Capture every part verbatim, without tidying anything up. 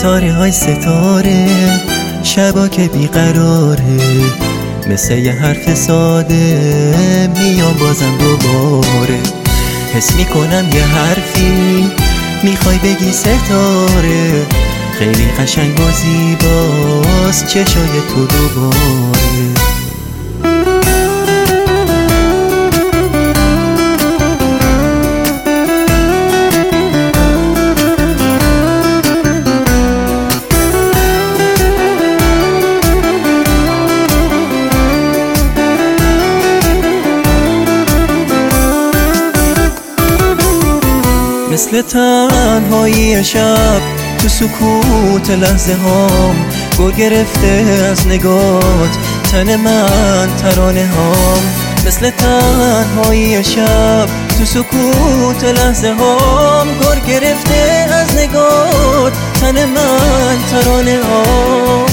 ستاره های ستاره، شبا که بیقراره، مثل یه حرف ساده میام بازم دوباره. حس میکنم یه حرفی میخوای بگی ستاره، خیلی قشنگ و زیباست چشای تو دوباره. مثل تنهایی شب تو سکوت لحظه هام، گل گرفته از نگات تن من ترانه هام. مثل تنهایی شب تو سکوت لحظه هام، گل گرفته از نگات تن من ترانه هام.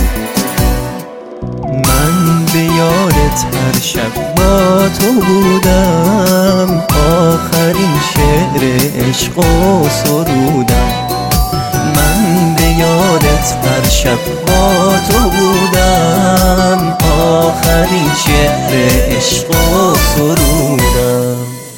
من به یادت هر شب با تو بودم، آخرین شعر عشق و سرودم. من به یادت هر شب با تو بودم، آخرین شعر عشق و سرودم.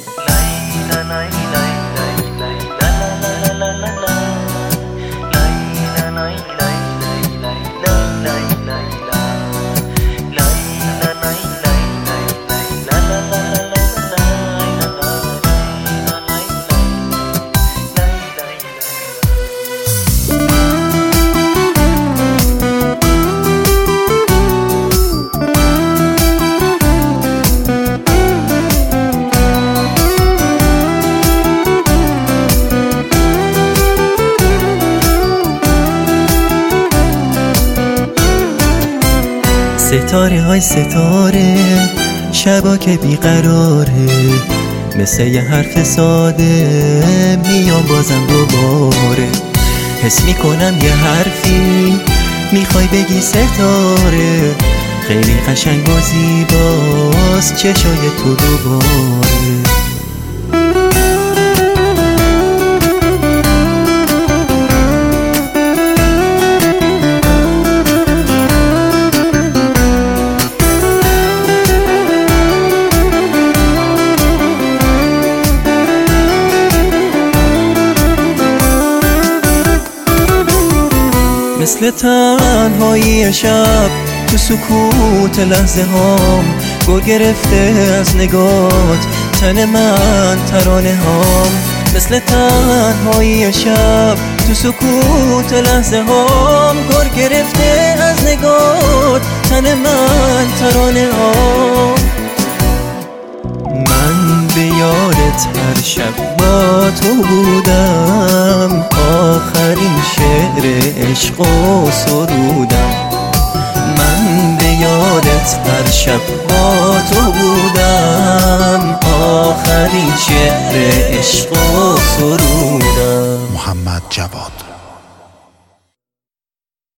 ستاره های ستاره، شبا که بیقراره، مثل یه حرف ساده میام بازم دوباره. حس میکنم یه حرفی میخوای بگی ستاره، خیلی قشنگ و زیباست چشای تو دوباره. مثل تنهایی شب تو سکوت لحظه هام، گل گرفته از نگات تن من ترانه هام. مثل تنهایی شب تو سکوت لحظه هام، گل گرفته از نگات تن من ترانه هام. من به یادت هر شب با تو بودم، آخرین شعر عشق و سرودم. من به یادت هر شب با تو بودم، آخرین شعر عشق و سرودم. محمد جواد.